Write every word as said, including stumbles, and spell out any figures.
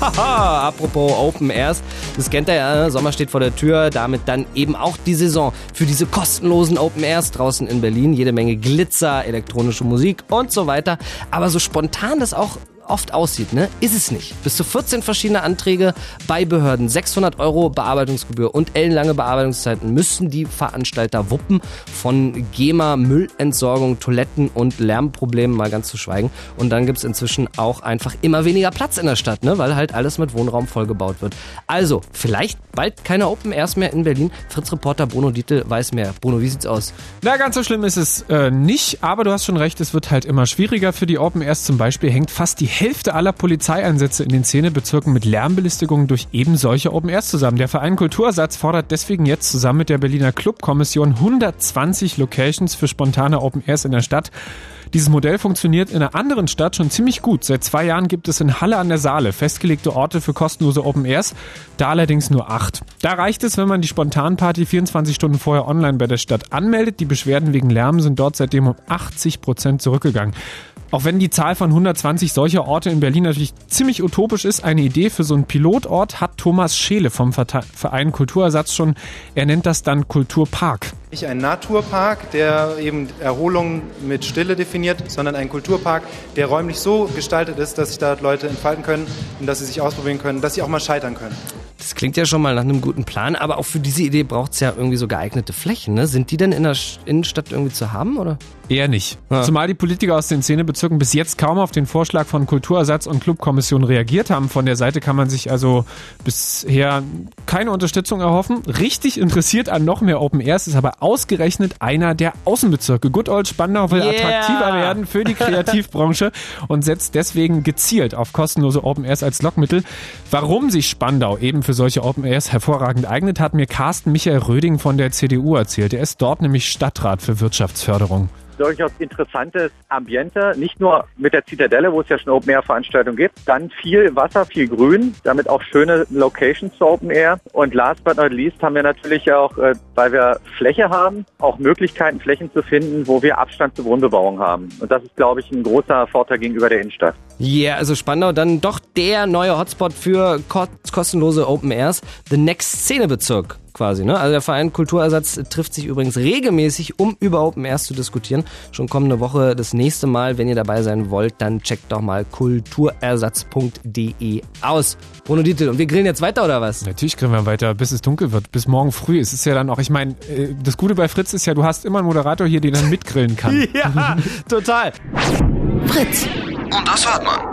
Haha, apropos Open Airs, das kennt ihr ja, Sommer steht vor der Tür, damit dann eben auch die Saison für diese kostenlosen Open Airs draußen in Berlin. Jede Menge Glitzer, elektronische Musik und so weiter. Aber so spontan das auch oft aussieht, ne, ist es nicht. Bis zu vierzehn verschiedene Anträge bei Behörden, sechshundert Euro Bearbeitungsgebühr und ellenlange Bearbeitungszeiten müssen die Veranstalter wuppen. Von GEMA, Müllentsorgung, Toiletten und Lärmproblemen mal ganz zu schweigen. Und dann gibt's inzwischen auch einfach immer weniger Platz in der Stadt, ne, weil halt alles mit Wohnraum vollgebaut wird. Also, vielleicht bald keine Open Airs mehr in Berlin. Fritz-Reporter Bruno Dietl weiß mehr. Bruno, wie sieht's aus? Na, ganz so schlimm ist es äh, nicht, aber du hast schon recht, es wird halt immer schwieriger für die Open Airs. Zum Beispiel hängt fast die Hälfte aller Polizeieinsätze in den Szenebezirken mit Lärmbelästigung durch eben solche Open Airs zusammen. Der Verein Kulturersatz fordert deswegen jetzt zusammen mit der Berliner Clubkommission hundertzwanzig Locations für spontane Open Airs in der Stadt. Dieses Modell funktioniert in einer anderen Stadt schon ziemlich gut. Seit zwei Jahren gibt es in Halle an der Saale festgelegte Orte für kostenlose Open Airs, da allerdings nur acht. Da reicht es, wenn man die Spontanparty vierundzwanzig Stunden vorher online bei der Stadt anmeldet. Die Beschwerden wegen Lärm sind dort seitdem um achtzig Prozent zurückgegangen. Auch wenn die Zahl von hundertzwanzig solcher Orte in Berlin natürlich ziemlich utopisch ist, eine Idee für so einen Pilotort hat Thomas Scheele vom Verein Kulturersatz schon. Er nennt das dann Kulturpark. Nicht ein Naturpark, der eben Erholung mit Stille definiert, sondern ein Kulturpark, der räumlich so gestaltet ist, dass sich da Leute entfalten können und dass sie sich ausprobieren können, dass sie auch mal scheitern können. Das klingt ja schon mal nach einem guten Plan, aber auch für diese Idee braucht es ja irgendwie so geeignete Flächen, ne? Sind die denn in der Innenstadt irgendwie zu haben, oder? Eher nicht. Ja. Zumal die Politiker aus den Szenebezirken bis jetzt kaum auf den Vorschlag von Kulturersatz und Clubkommission reagiert haben. Von der Seite kann man sich also bisher keine Unterstützung erhoffen. Richtig interessiert an noch mehr Open Airs ist aber ausgerechnet einer der Außenbezirke. Good Old Spandau will Yeah. attraktiver werden für die Kreativbranche und setzt deswegen gezielt auf kostenlose Open Airs als Lockmittel. Warum sich Spandau eben für solche Open Airs hervorragend eignet, hat mir Carsten Michael Röding von der C D U erzählt. Er ist dort nämlich Stadtrat für Wirtschaftsförderung. Durchaus interessantes Ambiente, nicht nur mit der Zitadelle, wo es ja schon Open-Air-Veranstaltungen gibt, dann viel Wasser, viel Grün, damit auch schöne Locations zu Open-Air und last but not least haben wir natürlich auch, äh, weil wir Fläche haben, auch Möglichkeiten, Flächen zu finden, wo wir Abstand zur Wohnbebauung haben und das ist, glaube ich, ein großer Vorteil gegenüber der Innenstadt. Ja, yeah, also Spandau dann doch der neue Hotspot für ko- kostenlose Open Airs, the next Szenebezirk quasi, ne? Also der Verein Kulturersatz trifft sich übrigens regelmäßig, um über Open Airs zu diskutieren. Schon kommende Woche das nächste Mal, wenn ihr dabei sein wollt, dann checkt doch mal kulturersatz punkt de aus. Bruno Dietl, und wir grillen jetzt weiter, oder was? Natürlich grillen wir weiter, bis es dunkel wird, bis morgen früh. Es ist ja dann auch, ich meine, das Gute bei Fritz ist ja, du hast immer einen Moderator hier, der dann mitgrillen kann. Ja, total. Fritz. Und das hört man.